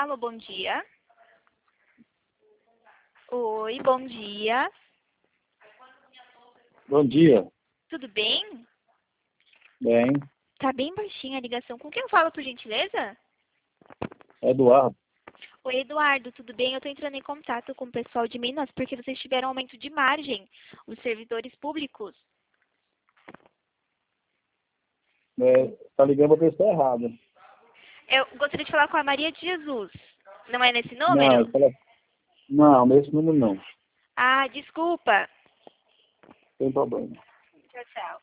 Alô, bom dia. Oi, bom dia. Bom dia. Tudo bem? Bem, Tá bem baixinha a ligação. Com quem eu falo, por gentileza? Eduardo. Oi, Eduardo, tudo bem? Eu tô entrando em contato com o pessoal de Minas porque vocês tiveram aumento de margem, os servidores públicos. Tá ligando pra pessoa errada. Eu gostaria de falar com a Maria de Jesus. Não é nesse Não, número? não, nesse número não. Ah, desculpa. Tem problema. Tchau, tchau.